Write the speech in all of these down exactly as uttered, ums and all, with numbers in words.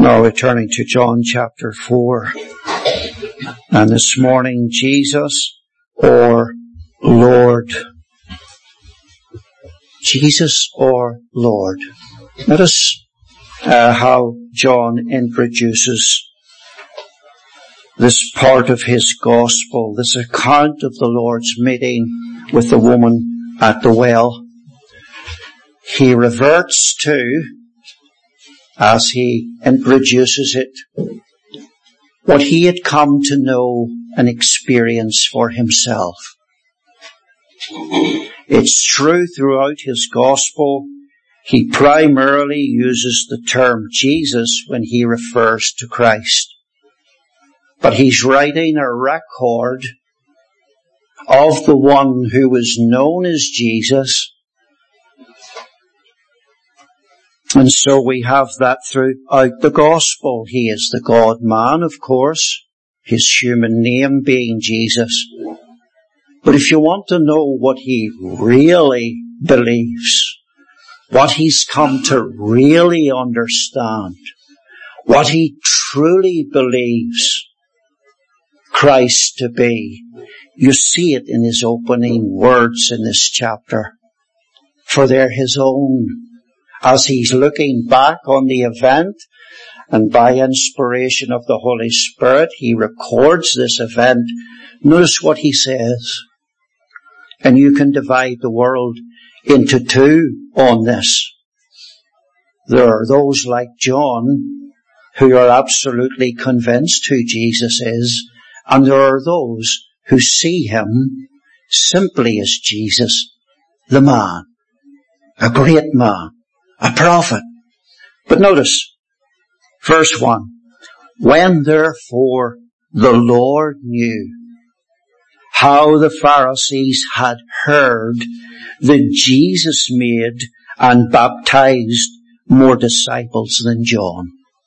Now we're turning to John chapter four. And this morning, Jesus or Lord. Jesus or Lord. Notice uh, how John introduces this part of his gospel, this account of the Lord's meeting with the woman at the well. He reverts to, as he introduces it, what he had come to know and experience for himself. It's true throughout his gospel, he primarily uses the term Jesus when he refers to Christ. But he's writing a record of the one who was known as Jesus. And so we have that throughout the gospel. He is the God-man, of course, his human name being Jesus. But if you want to know what he really believes, what he's come to really understand, what he truly believes Christ to be, you see it in his opening words in this chapter. For they're his own. As he's looking back on the event, and by inspiration of the Holy Spirit, he records this event. Notice what he says. And you can divide the world into two on this. There are those like John who are absolutely convinced who Jesus is, and there are those who see him simply as Jesus, the man, a great man, a prophet. But notice, verse one, when therefore the Lord knew how the Pharisees had heard that Jesus made and baptized more disciples than John.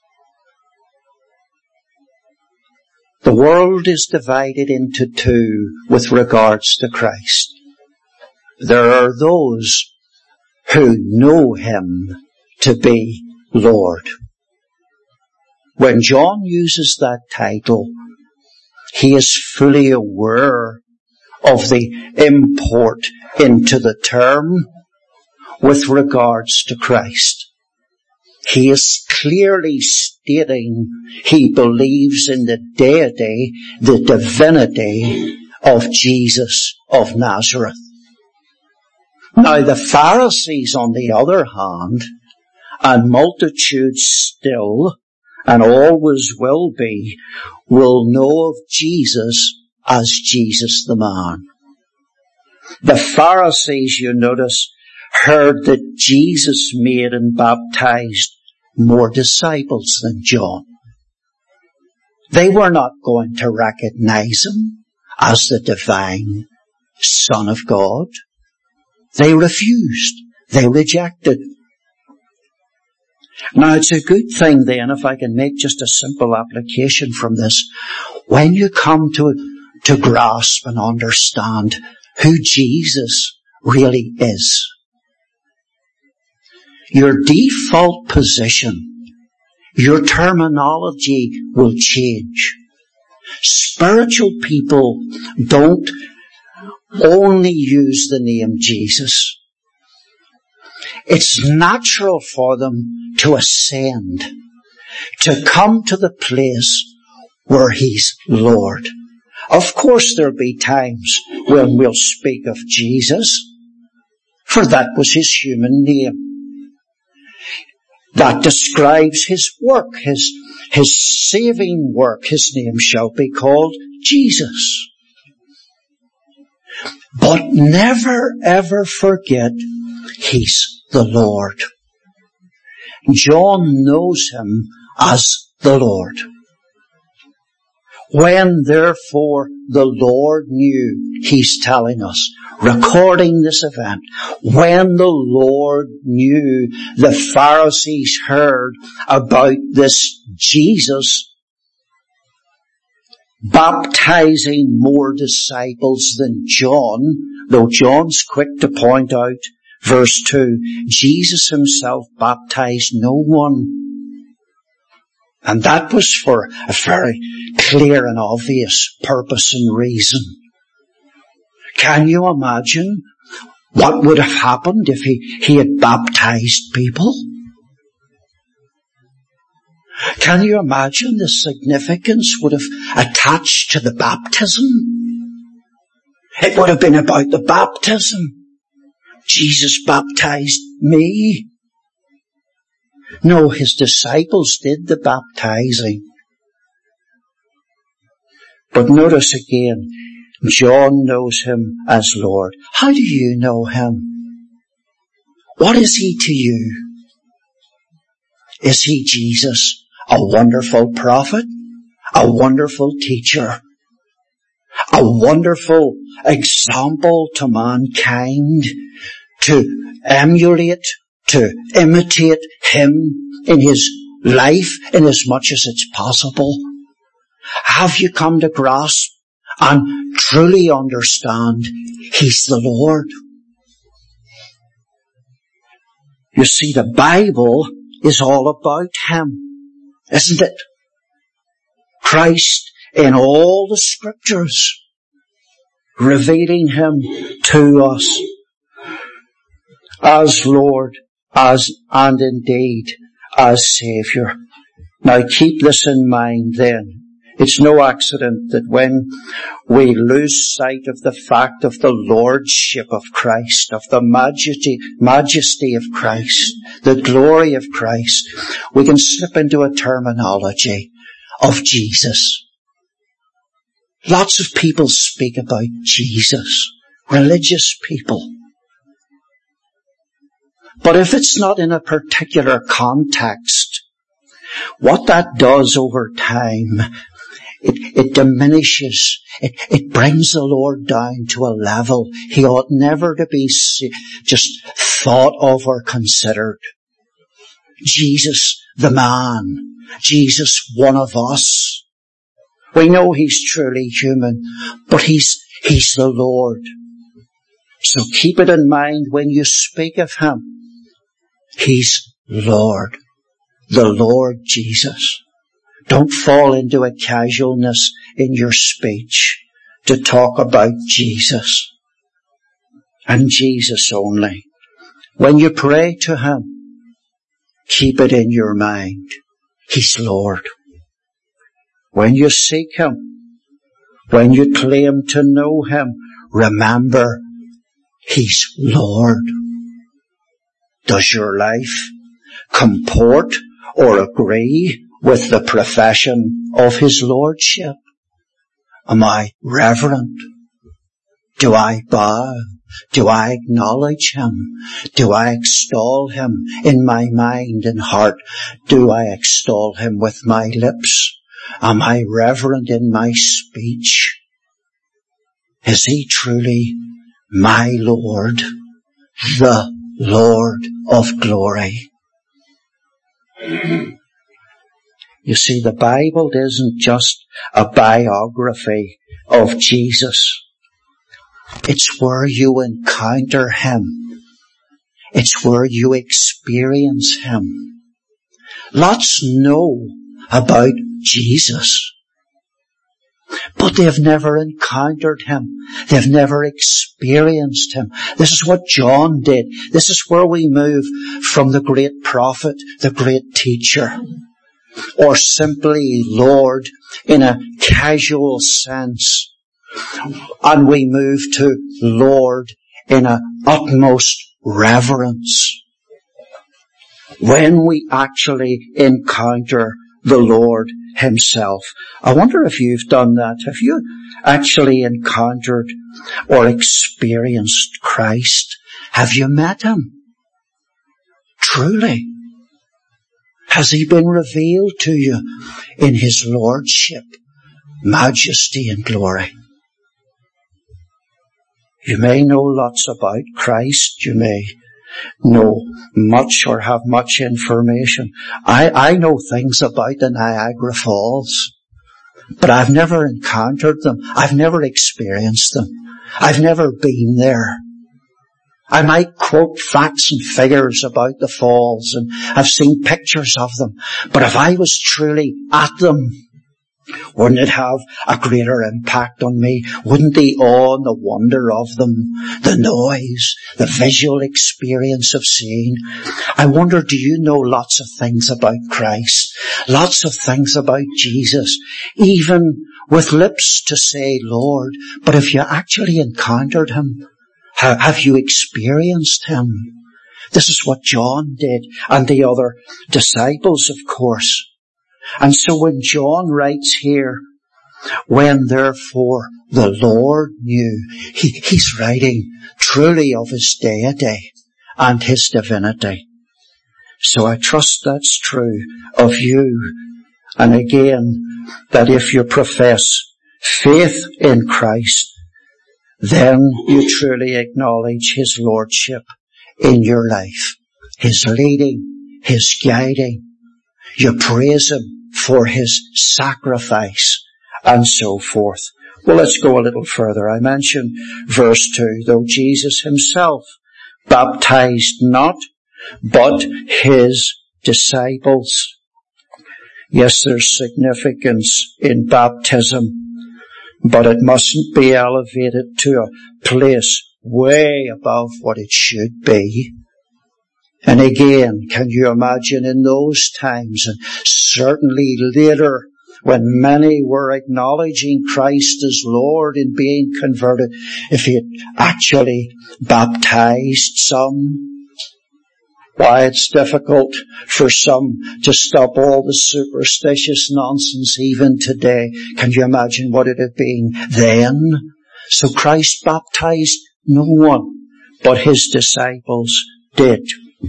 The world is divided into two with regards to Christ. There are those who know him to be Lord. When John uses that title, he is fully aware of the import into the term with regards to Christ. He is clearly stating he believes in the deity, the divinity of Jesus of Nazareth. Now the Pharisees, on the other hand, and multitudes still, and always will be, will know of Jesus as Jesus the man. The Pharisees, you notice, heard that Jesus made and baptized more disciples than John. They were not going to recognize him as the divine Son of God. They refused. They rejected. Now it's a good thing then, if I can make just a simple application from this, when you come to, to grasp and understand who Jesus really is, your default position, your terminology will change. Spiritual people don't only use the name Jesus. It's natural for them to ascend, to come to the place where he's Lord. Of course there'll be times when we'll speak of Jesus, for that was his human name. That describes his work, his, his saving work. His name shall be called Jesus. But never ever forget he's the Lord. John knows him as the Lord. When therefore the Lord knew, he's telling us, recording this event, when the Lord knew, the Pharisees heard about this Jesus baptizing more disciples than John, though John's quick to point out, verse two, Jesus himself baptized no one. And that was for a very clear and obvious purpose and reason. Can you imagine what would have happened if he, he had baptized people? Can you imagine the significance would have attached to the baptism? It would have been about the baptism. Jesus baptized me. No, his disciples did the baptizing. But notice again, John knows him as Lord. How do you know him? What is he to you? Is he Jesus, a wonderful prophet, a wonderful teacher, a wonderful example to mankind to emulate, to imitate him in his life in as much as it's possible? Have you come to grasp and truly understand he's the Lord? You see, the Bible is all about him, isn't it? Christ in all the scriptures, revealing him to us as Lord, as and indeed as Saviour. Now keep this in mind then. It's no accident that when we lose sight of the fact of the lordship of Christ, of the majesty, majesty of Christ, the glory of Christ, we can slip into a terminology of Jesus. Lots of people speak about Jesus, religious people. But if it's not in a particular context, what that does over time, It, it diminishes. It, it brings the Lord down to a level he ought never to be just thought of or considered. Jesus, the man. Jesus, one of us. We know he's truly human, but he's, he's the Lord. So keep it in mind when you speak of him. He's Lord. The Lord Jesus. Don't fall into a casualness in your speech to talk about Jesus and Jesus only. When you pray to him, keep it in your mind. He's Lord. When you seek him, when you claim to know him, remember, he's Lord. Does your life comport or agree with the profession of his lordship? Am I reverent? Do I bow? Do I acknowledge him? Do I extol him in my mind and heart? Do I extol him with my lips? Am I reverent in my speech? Is he truly my Lord, the Lord of glory? You see, the Bible isn't just a biography of Jesus. It's where you encounter him. It's where you experience him. Lots know about Jesus, but they've never encountered him. They've never experienced him. This is what John did. This is where we move from the great prophet, the great teacher, or simply Lord in a casual sense, and we move to Lord in an utmost reverence. When we actually encounter the Lord himself. I wonder if you've done that. Have you actually encountered or experienced Christ? Have you met him? Truly? Has he been revealed to you in his lordship, majesty and glory? You may know lots about Christ. You may know much or have much information. I, I know things about the Niagara Falls, but I've never encountered them. I've never experienced them. I've never been there. I might quote facts and figures about the falls, and I've seen pictures of them. But if I was truly at them, wouldn't it have a greater impact on me? Wouldn't the awe and the wonder of them, the noise, the visual experience of seeing? I wonder, do you know lots of things about Christ? Lots of things about Jesus, even with lips to say, Lord, but if you actually encountered Him, have you experienced Him? This is what John did, and the other disciples, of course. And so when John writes here, when therefore the Lord knew, he, he's writing truly of His deity and His divinity. So I trust that's true of you. And again, that if you profess faith in Christ, then you truly acknowledge His Lordship in your life, His leading, His guiding. You praise Him for His sacrifice and so forth. Well, let's go a little further. I mentioned verse two, though Jesus Himself baptized not, but His disciples. Yes, there's significance in baptism, but it mustn't be elevated to a place way above what it should be. And again, can you imagine in those times, and certainly later, when many were acknowledging Christ as Lord and being converted, if He had actually baptized some? Why, it's difficult for some to stop all the superstitious nonsense even today. Can you imagine what it had been then? So Christ baptized no one, but His disciples did.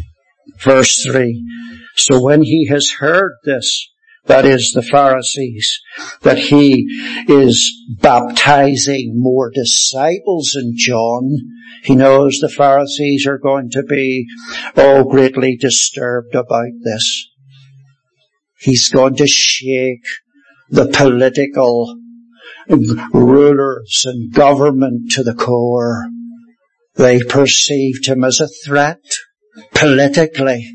Verse three, so when He has heard this, that is the Pharisees, that He is baptizing more disciples than John, He knows the Pharisees are going to be, oh, greatly disturbed about this. He's going to shake the political rulers and government to the core. They perceived Him as a threat politically.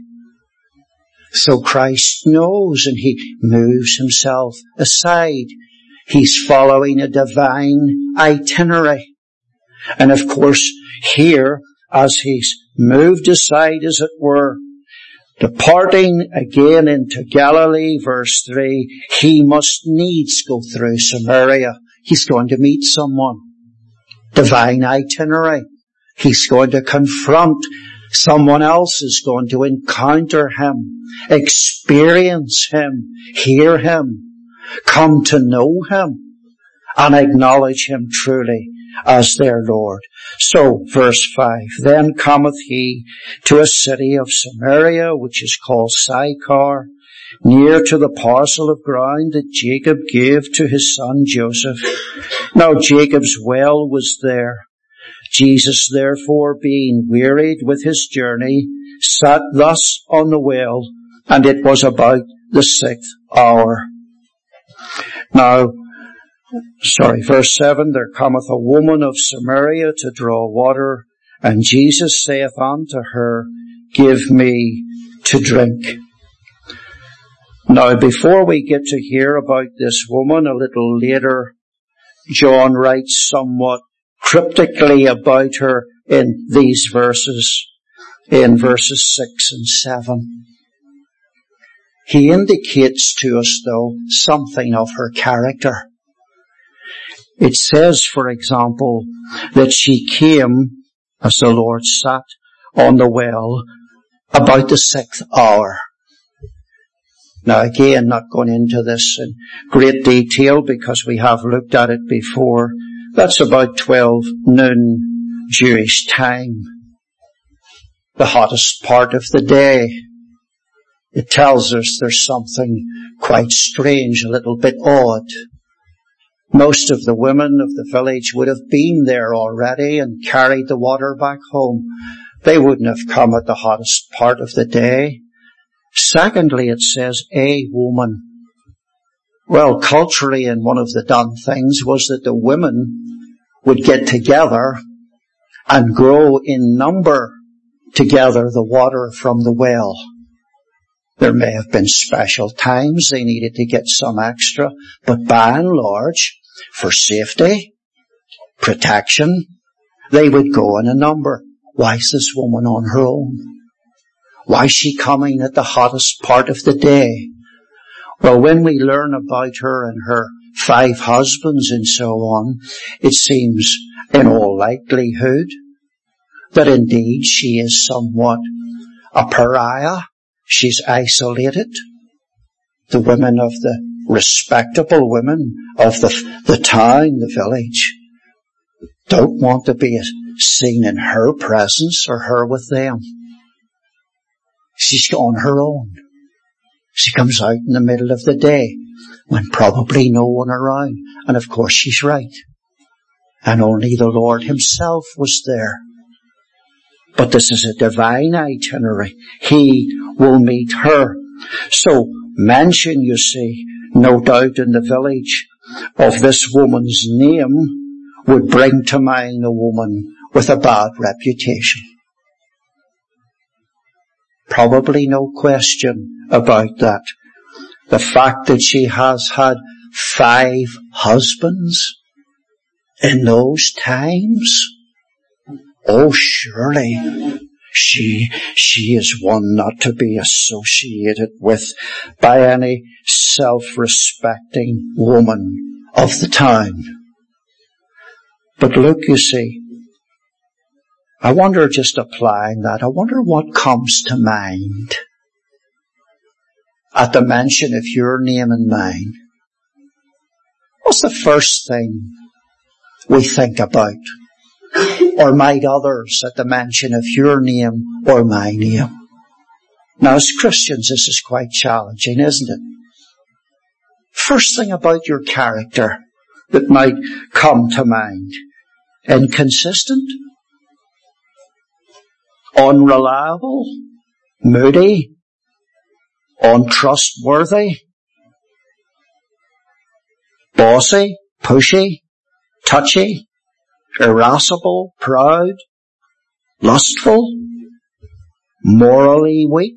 So Christ knows, and He moves Himself aside. He's following a divine itinerary. And of course, here, as He's moved aside, as it were, departing again into Galilee, verse three, He must needs go through Samaria. He's going to meet someone. Divine itinerary. He's going to confront someone else, is going to encounter Him, experience Him, hear Him, come to know Him, and acknowledge Him truly as their Lord. So, verse five, then cometh He to a city of Samaria, which is called Sychar, near to the parcel of ground that Jacob gave to his son Joseph. Now Jacob's well was there. Jesus, therefore, being wearied with His journey, sat thus on the well, and it was about the sixth hour. Now, sorry, verse seven, there cometh a woman of Samaria to draw water, and Jesus saith unto her, give me to drink. Now, before we get to hear about this woman a little later, John writes somewhat cryptically about her in these verses, in verses six and seven. He indicates to us, though, something of her character. It says, for example, that she came, as the Lord sat on the well, about the sixth hour. Now again, not going into this in great detail because we have looked at it before. That's about twelve noon Jewish time. The hottest part of the day. It tells us there's something quite strange, a little bit odd. Most of the women of the village would have been there already and carried the water back home. They wouldn't have come at the hottest part of the day. Secondly, it says a woman. Well, culturally, and one of the done things was that the women would get together and grow in number to gather the water from the well. There may have been special times they needed to get some extra, but by and large, for safety, protection, they would go in a number. Why is this woman on her own? Why is she coming at the hottest part of the day? Well, when we learn about her and her five husbands and so on, it seems in all likelihood that indeed she is somewhat a pariah. She's isolated. The women of the respectable women of the, the town, the village, don't want to be seen in her presence or her with them. She's on her own. She comes out in the middle of the day when probably no one around. And of course she's right. And only the Lord himself was there. But this is a divine itinerary. He will meet her. So mention, you see, no doubt in the village of this woman's name would bring to mind a woman with a bad reputation. Probably no question about that. The fact that she has had five husbands in those times, oh, surely she, she is one not to be associated with by any self-respecting woman of the town. But look, you see, I wonder, just applying that, I wonder what comes to mind at the mention of your name and mine. What's the first thing we think about? Or might others at the mention of your name or my name? Now, as Christians, this is quite challenging, isn't it? First thing about your character that might come to mind. Inconsistent, unreliable, moody, untrustworthy, bossy, pushy, touchy, irascible, proud, lustful, morally weak.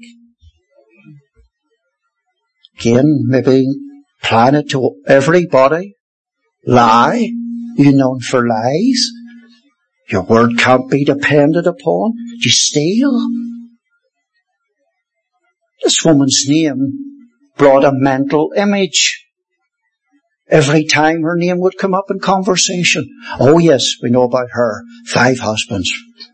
Again, maybe plan it to everybody. Lie, you're known for lies. Your word can't be depended upon. You steal. This woman's name brought a mental image. Every time her name would come up in conversation. Oh yes, we know about her. Five husbands.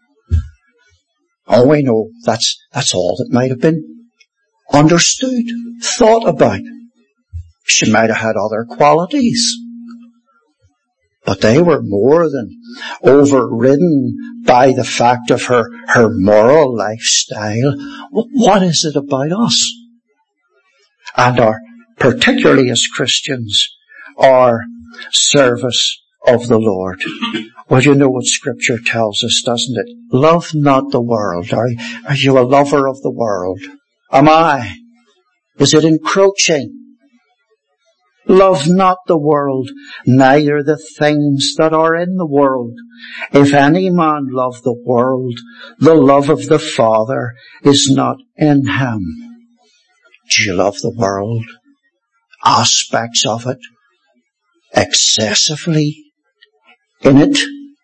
Oh, we know. That's, that's all that might have been understood, thought about. She might have had other qualities. But they were more than overridden by the fact of her, her moral lifestyle. What is it about us? And our, particularly as Christians, our service of the Lord. Well, you know what Scripture tells us, doesn't it? Love not the world. Are, are you a lover of the world? Am I? Is it encroaching? Love not the world, neither the things that are in the world. If any man love the world, the love of the Father is not in him. Do you love the world? Aspects of it? Excessively in it?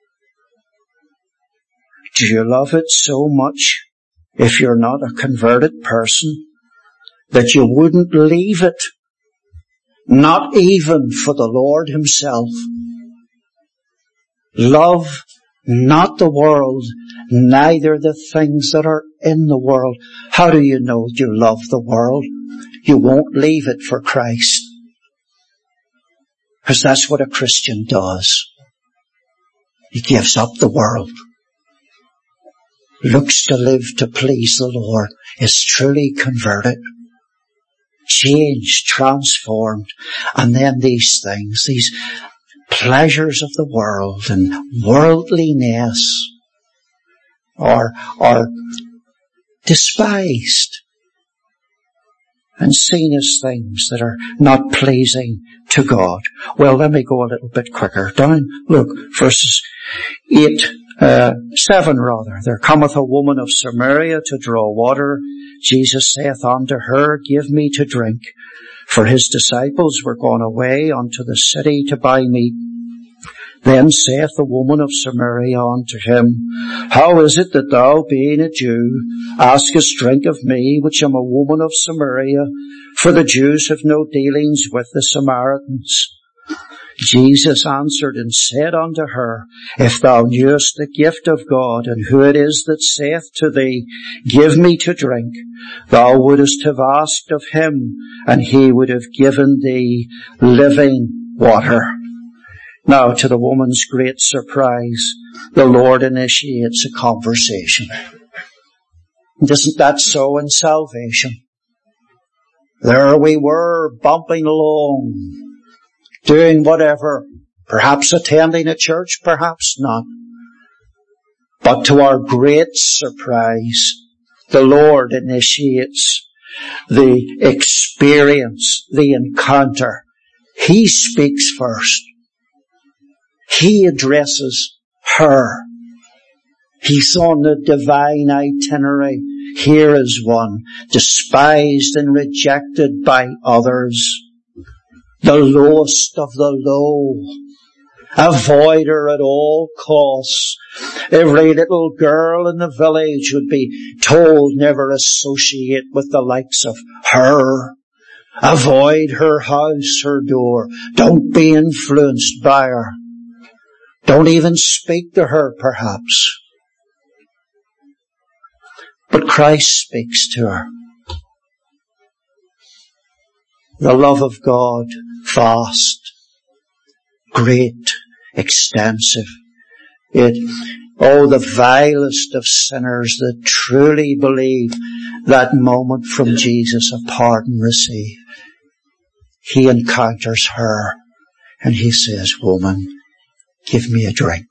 Do you love it so much, if you're not a converted person, that you wouldn't leave it? Not even for the Lord himself. Love not the world, neither the things that are in the world. How do you know you love the world? You won't leave it for Christ. Because that's what a Christian does. He gives up the world. Looks to live to please the Lord. Is truly converted. Changed, transformed, and then these things, these pleasures of the world and worldliness are, are despised and seen as things that are not pleasing to God. Well, let me go a little bit quicker. Down, look, verses eight Uh, seven rather. There cometh a woman of Samaria to draw water. Jesus saith unto her, Give me to drink. For his disciples were gone away unto the city to buy meat. Then saith the woman of Samaria unto him, How is it that thou, being a Jew, askest drink of me, which am a woman of Samaria? For the Jews have no dealings with the Samaritans. Jesus answered and said unto her, If thou knewest the gift of God, and who it is that saith to thee, Give me to drink, thou wouldest have asked of him, and he would have given thee living water. Now, to the woman's great surprise, the Lord initiates a conversation. Isn't that so in salvation? There we were, bumping along, doing whatever, perhaps attending a church, perhaps not. But to our great surprise, the Lord initiates the experience, the encounter. He speaks first. He addresses her. He's on the divine itinerary. Here is one, despised and rejected by others. The lowest of the low. Avoid her at all costs. Every little girl in the village would be told never associate with the likes of her. Avoid her house, her door. Don't be influenced by her. Don't even speak to her, perhaps. But Christ speaks to her. The love of God, vast, great, extensive. It, oh, the vilest of sinners that truly believe that moment from Jesus of pardon receive. He encounters her and he says, Woman, give me a drink.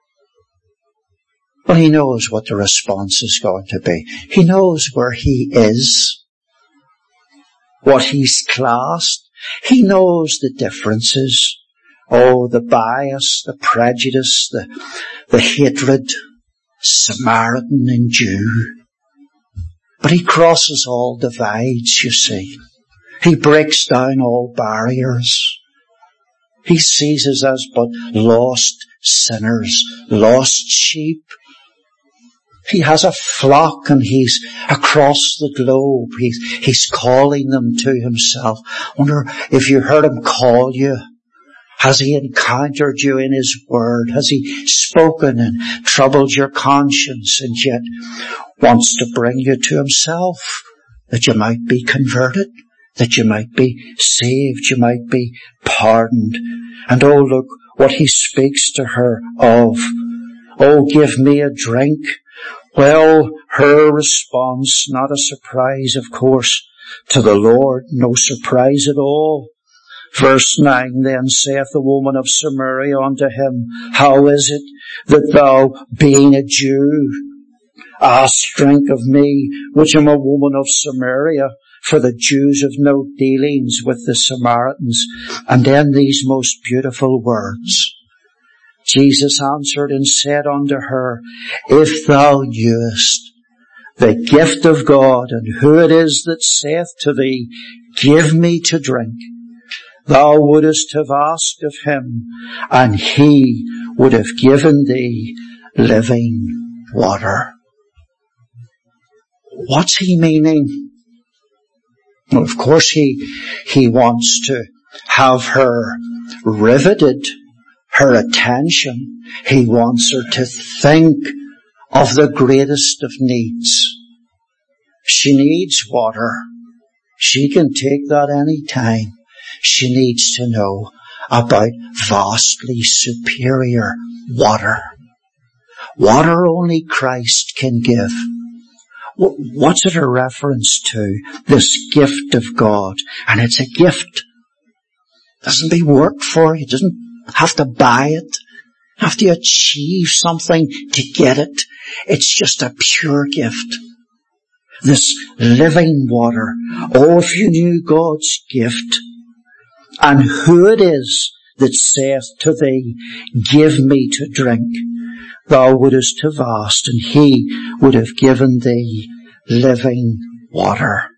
Well, he knows what the response is going to be. He knows where he is, what he's classed. He knows the differences. Oh, the bias, the prejudice, the, the hatred, Samaritan and Jew. But he crosses all divides, you see. He breaks down all barriers. He sees us as but lost sinners, lost sheep. He has a flock and he's across the globe. He's, he's calling them to himself. I wonder if you heard him call you. Has he encountered you in his word? Has he spoken and troubled your conscience and yet wants to bring you to himself that you might be converted? That you might be saved, you might be pardoned. And oh, look what he speaks to her of. Oh, give me a drink. Well, her response, not a surprise, of course, to the Lord, no surprise at all. Verse nine, Then saith the woman of Samaria unto him, How is it that thou, being a Jew, ask drink of me, which am a woman of Samaria? For the Jews have no dealings with the Samaritans. And then these most beautiful words. Jesus answered and said unto her, If thou knewest the gift of God, and who it is that saith to thee, Give me to drink, thou wouldest have asked of him, and he would have given thee living water. What's he meaning? Well, of course he, he wants to have her riveted, her attention. He wants her to think of the greatest of needs. She needs water. She can take that any time. She needs to know about vastly superior water. Water only Christ can give. What's it a reference to? This gift of God. And it's a gift. It doesn't be worked for. You doesn't have to buy it. You have to achieve something to get it. It's just a pure gift. This living water. Oh, if you knew God's gift and who it is that saith to thee, Give me to drink, thou wouldest have asked, and he would have given thee living water.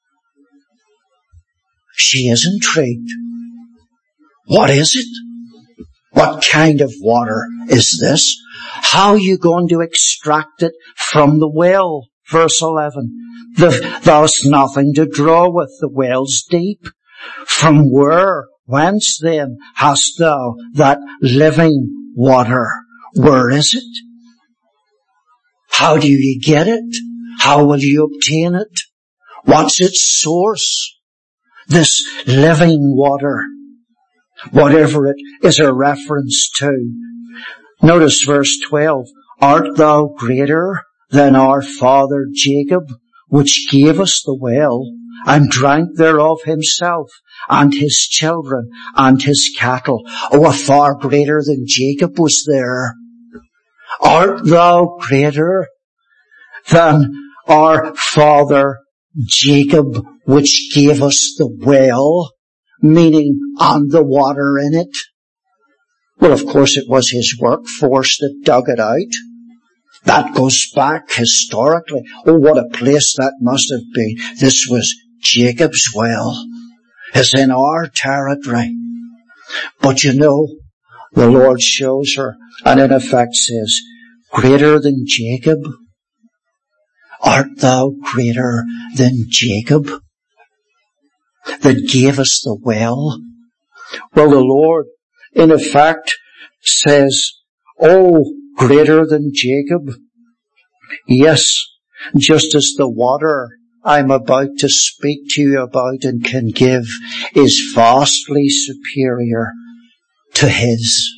She is intrigued. What is it? What kind of water is this? How are you going to extract it from the well? Verse eleven. The, thou hast nothing to draw with, the well's deep. From where, whence then hast thou that living water? Where is it? How do you get it? How will you obtain it? What's its source? This living water, whatever it is a reference to. Notice verse twelve. Art thou greater than our father Jacob, which gave us the well, and drank thereof himself, and his children, and his cattle? Oh, a far greater than Jacob was there. Art thou greater than our father Jacob, which gave us the well, meaning and the water in it? Well, of course it was his workforce that dug it out. That goes back historically. Oh, what a place that must have been. This was Jacob's well. It's in our territory. But you know, the Lord shows her, and in effect says, greater than Jacob? Art thou greater than Jacob, that gave us the well? Well, the Lord, in effect, says, oh, greater than Jacob? Yes, just as the water I'm about to speak to you about and can give is vastly superior to his.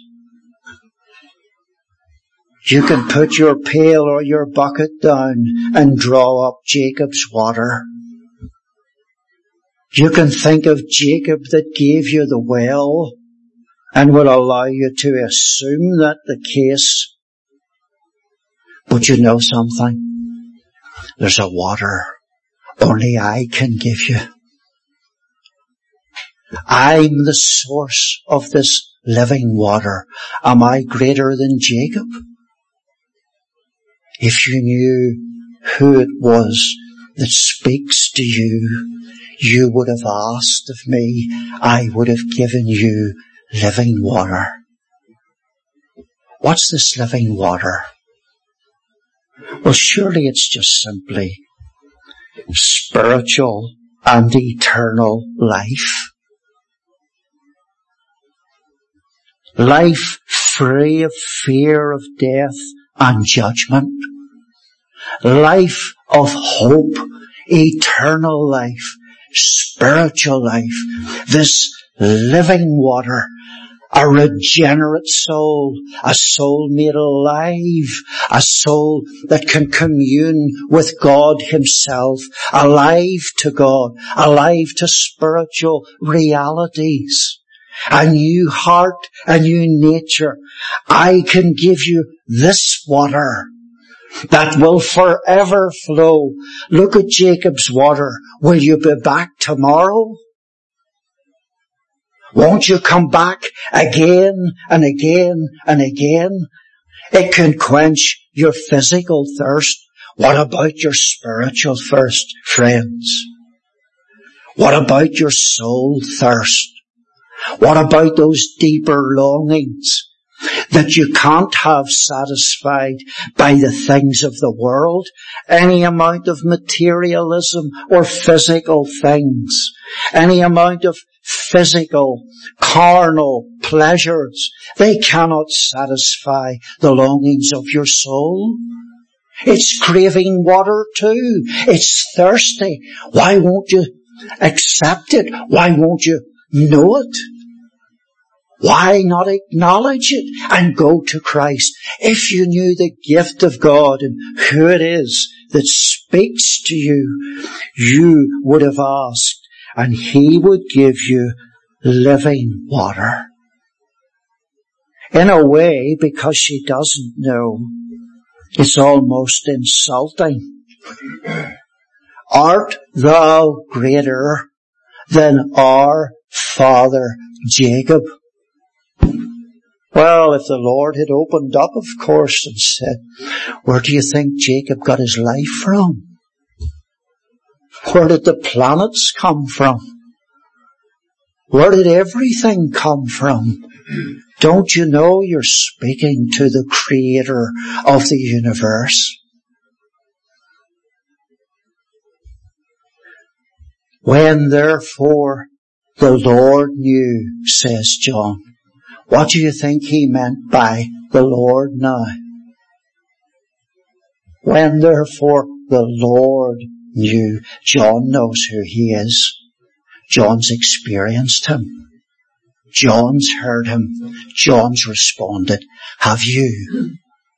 You can put your pail or your bucket down and draw up Jacob's water. You can think of Jacob that gave you the well and will allow you to assume that the case. But you know something? There's a water only I can give you. I'm the source of this living water. Am I greater than Jacob? If you knew who it was that speaks to you, you would have asked of me. I would have given you living water. What's this living water? Well, surely it's just simply spiritual and eternal life. Life free of fear of death and judgment. Life of hope, eternal life, spiritual life. This living water, a regenerate soul, a soul made alive, a soul that can commune with God himself, alive to God, alive to spiritual realities. A new heart, a new nature. I can give you this water that will forever flow. Look at Jacob's water. Will you be back tomorrow? Won't you come back again and again and again? It can quench your physical thirst. What about your spiritual thirst, friends? What about your soul thirst? What about those deeper longings that you can't have satisfied by the things of the world? Any amount of materialism or physical things, any amount of physical, carnal pleasures, they cannot satisfy the longings of your soul. It's craving water too. It's thirsty. Why won't you accept it? Why won't you know it? Why not acknowledge it and go to Christ? If you knew the gift of God and who it is that speaks to you, you would have asked, and he would give you living water. In a way, because she doesn't know, it's almost insulting. Art thou greater than our father Jacob? Well, if the Lord had opened up, of course, and said, where do you think Jacob got his life from? Where did the planets come from? Where did everything come from? Don't you know you're speaking to the Creator of the universe? When therefore the Lord knew, says John, what do you think he meant by the Lord now? When therefore the Lord knew, John knows who he is. John's experienced him. John's heard him. John's responded. Have you?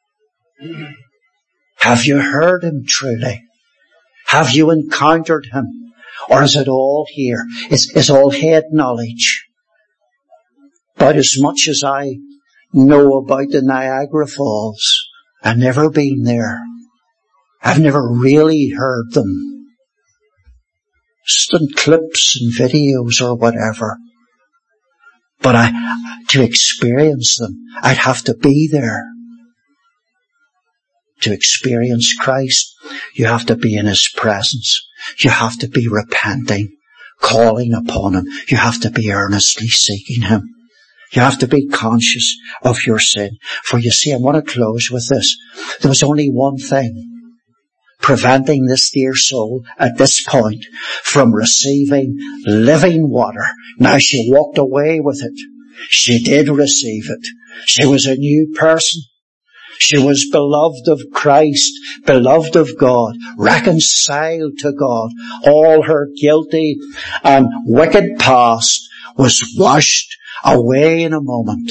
Have you heard him truly? Have you encountered him? Or is it all here? Is, is all head knowledge? About as much as I know about the Niagara Falls, I've never been there. I've never really heard them. Just in clips and videos or whatever. But I, to experience them, I'd have to be there. To experience Christ, you have to be in His presence. You have to be repenting, calling upon Him. You have to be earnestly seeking Him. You have to be conscious of your sin. For you see, I want to close with this. There was only one thing preventing this dear soul at this point from receiving living water. Now she walked away with it. She did receive it. She was a new person. She was beloved of Christ, beloved of God, reconciled to God. All her guilty and wicked past was washed away in a moment.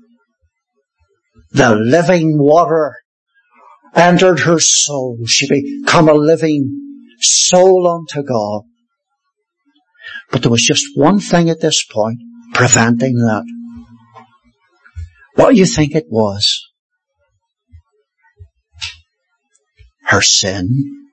The living water entered her soul. She became a living soul unto God. But there was just one thing at this point preventing that. What do you think it was? Her sin.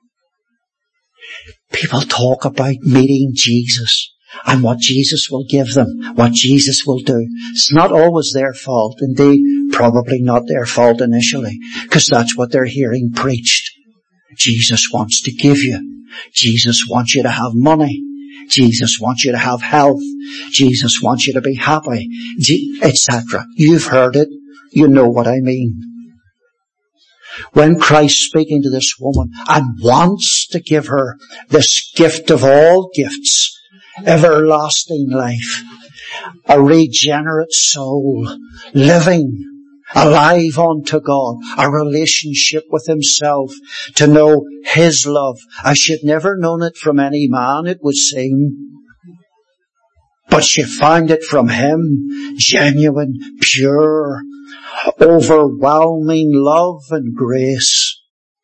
People talk about meeting Jesus and what Jesus will give them, what Jesus will do. It's not always their fault. Indeed, probably not their fault initially, because that's what they're hearing preached. Jesus wants to give you. Jesus wants you to have money. Jesus wants you to have health. Jesus wants you to be happy, et cetera. You've heard it. You know what I mean. When Christ speaking to this woman and wants to give her this gift of all gifts, everlasting life, a regenerate soul, living, alive unto God, a relationship with Himself, to know His love. I should never known it from any man, it would seem. But she found it from Him, genuine, pure, overwhelming love and grace.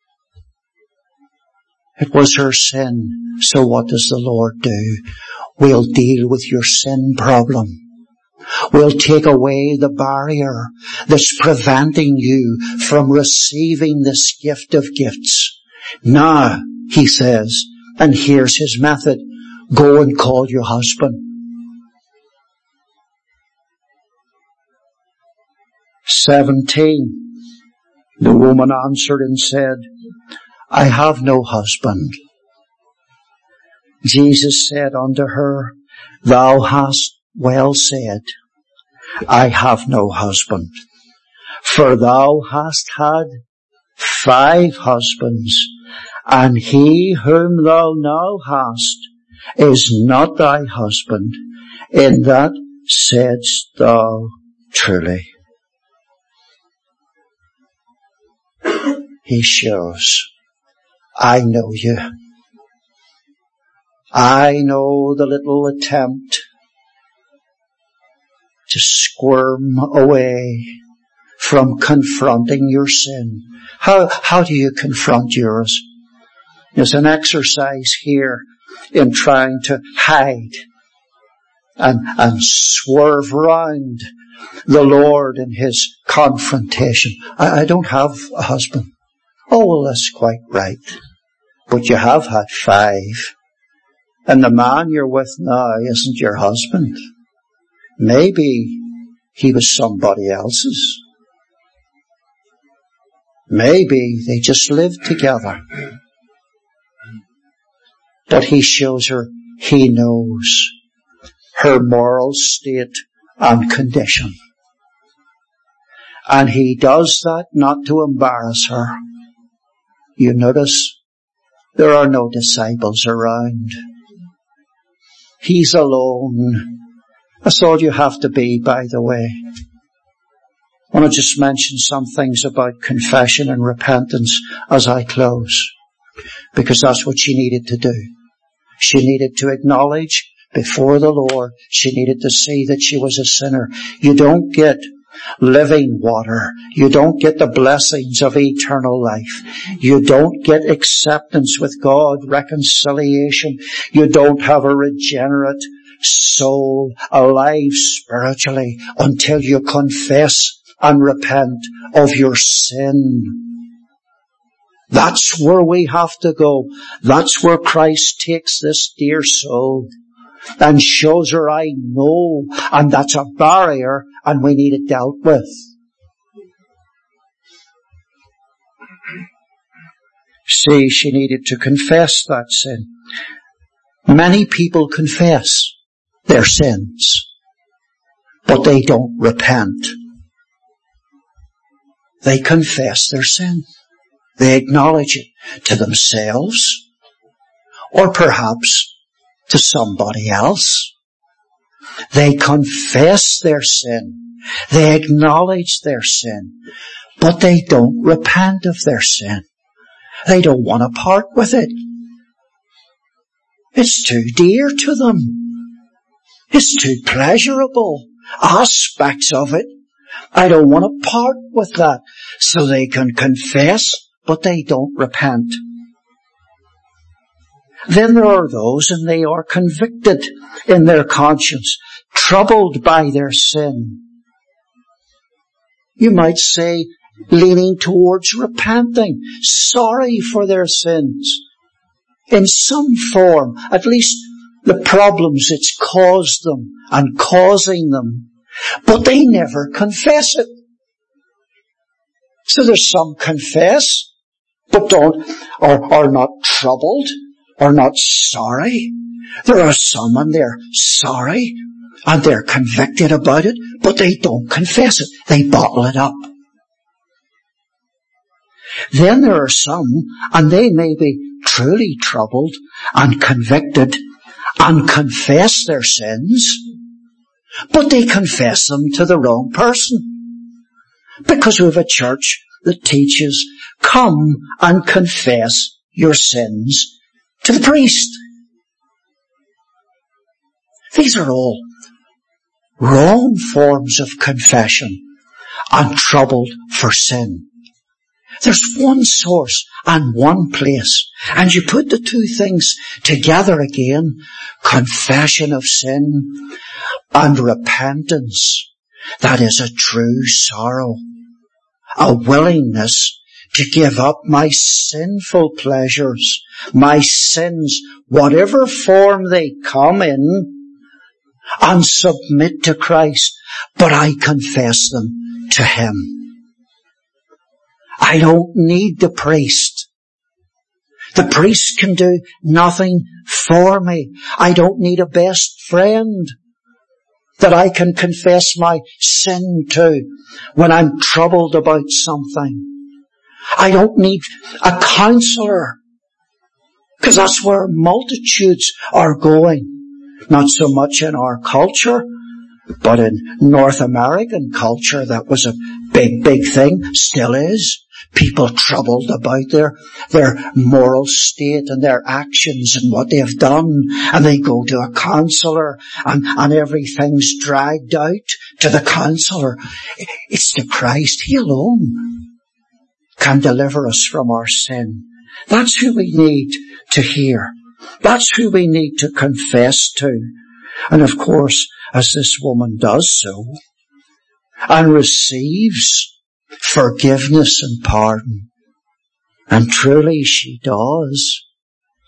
It was her sin. So what does the Lord do? We'll deal with your sin problem. We'll take away the barrier that's preventing you from receiving this gift of gifts. Now, He says, and here's His method, go and call your husband. Seventeen. The woman answered and said, I have no husband. Jesus said unto her, Thou hast well said, I have no husband. For thou hast had five husbands, and he whom thou now hast is not thy husband. In that saidst thou truly. He shows, I know you. I know the little attempt to squirm away from confronting your sin. How, how do you confront yours? There's an exercise here in trying to hide and, and swerve round the Lord in His confrontation. I, I don't have a husband. Oh, well, that's quite right. But you have had five. And the man you're with now isn't your husband. Maybe he was somebody else's. Maybe they just lived together. But he shows her he knows her moral state and condition. And he does that not to embarrass her. You notice there are no disciples around. He's alone. That's all you have to be, by the way. I want to just mention some things about confession and repentance as I close, because that's what she needed to do. She needed to acknowledge before the Lord. She needed to see that she was a sinner. You don't get living water. You don't get the blessings of eternal life. You don't get acceptance with God, reconciliation. You don't have a regenerate soul alive spiritually until you confess and repent of your sin. That's where we have to go. That's where Christ takes this dear soul and shows her, I know, and that's a barrier and we need it dealt with. See, she needed to confess that sin. Many people confess their sins, but they don't repent. They confess their sin. They acknowledge it to themselves, or perhaps to somebody else. They confess their sin. They acknowledge their sin, but they don't repent of their sin. They don't want to part with it. It's too dear to them. It's too pleasurable. Aspects of it. I don't want to part with that. So they can confess, but they don't repent. Then there are those, and they are convicted in their conscience, troubled by their sin. You might say, leaning towards repenting, sorry for their sins. In some form, at least the problems it's caused them and causing them. But they never confess it. So there's some confess, but don't, or are not troubled, or not sorry. There are some and they're sorry, and they're convicted about it, but they don't confess it. They bottle it up. Then there are some, and they may be truly troubled and convicted and confess their sins, but they confess them to the wrong person. Because we have a church that teaches, come and confess your sins to the priest. These are all wrong forms of confession and troubled for sin. There's one source and one place, and you put the two things together again, confession of sin and repentance. That is a true sorrow, a willingness to give up my sinful pleasures, my sins, whatever form they come in, and submit to Christ, but I confess them to Him. I don't need the priest. The priest can do nothing for me. I don't need a best friend that I can confess my sin to when I'm troubled about something. I don't need a counselor, because that's where multitudes are going. Not so much in our culture, but in North American culture, that was a big, big thing, still is. People troubled about their, their moral state and their actions and what they have done. And they go to a counselor and, and everything's dragged out to the counselor. It's the Christ. He alone can deliver us from our sin. That's who we need to hear. That's who we need to confess to. And of course, as this woman does so and receives forgiveness and pardon, and truly she does.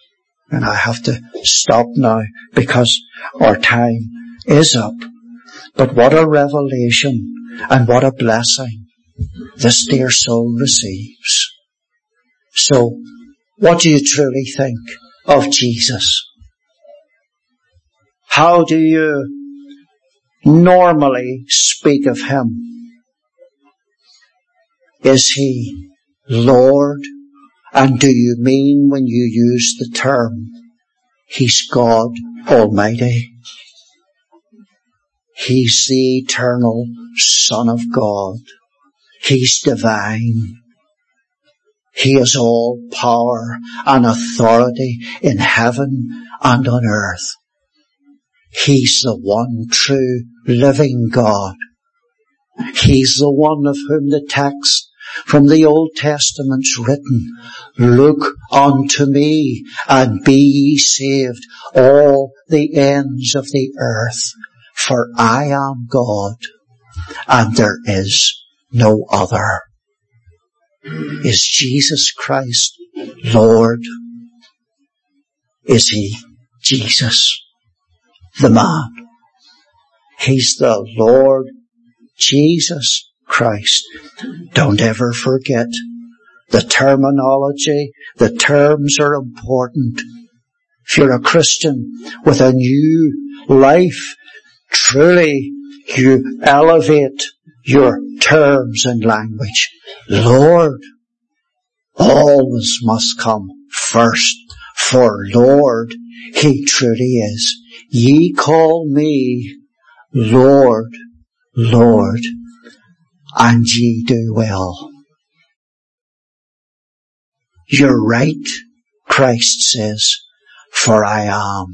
And I have to stop now because our time is up. But what a revelation and what a blessing this dear soul receives. So, what do you truly think of Jesus? How do you normally speak of Him? Is He Lord? And do you mean when you use the term, He's God Almighty? He's the eternal Son of God. He's divine. He has all power and authority in heaven and on earth. He's the one true living God. He's the one of whom the text from the Old Testament's written, "Look unto me and be ye saved, all the ends of the earth, for I am God, and there is no other." Is Jesus Christ Lord? Is He Jesus, the man? He's the Lord Jesus Christ. Don't ever forget the terminology. The terms are important. If you're a Christian with a new life, truly you elevate your terms and language. Lord always must come first, for Lord He truly is. Ye call me Lord, Lord, and ye do well. You're right, Christ says, for I am.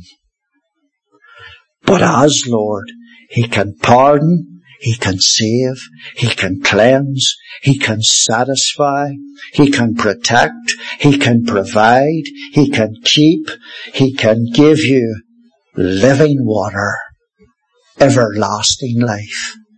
But as Lord, He can pardon, He can save, He can cleanse, He can satisfy, He can protect, He can provide, He can keep, He can give you living water, everlasting life.